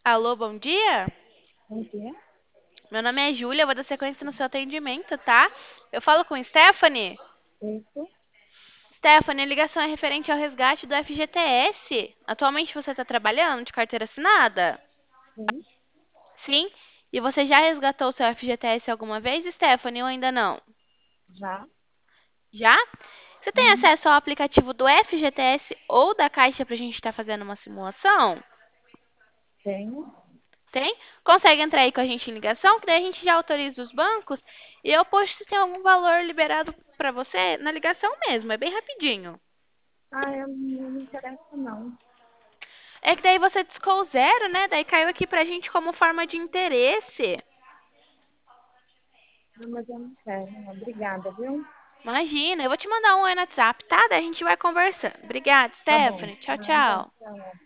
Alô, bom dia? Bom dia. Meu nome é Júlia, eu vou dar sequência no seu atendimento, tá? Eu falo com Stephanie. Isso, Stephanie, a ligação é referente ao resgate do FGTS. Atualmente você está trabalhando de carteira assinada? sim, Sim? E você já resgatou o seu FGTS alguma vez, Stephanie, ou ainda não? já. Já? Você tem Uhum, acesso ao aplicativo do FGTS ou da Caixa para a gente estar fazendo uma simulação? tenho. Tem? Consegue entrar aí com a gente em ligação, que daí a gente já autoriza os bancos e eu posto se tem algum valor liberado para você na ligação mesmo, é bem rapidinho. Eu não me interesso, não. É que daí você discou o zero, né? Daí caiu aqui pra gente como forma de interesse. Não, mas eu não quero. Obrigada, viu? Imagina, eu vou te mandar um oi no WhatsApp, tá? Daí a gente vai conversando. Obrigada, Tá bom. Stephanie. Tchau, Nada, tchau. tchau.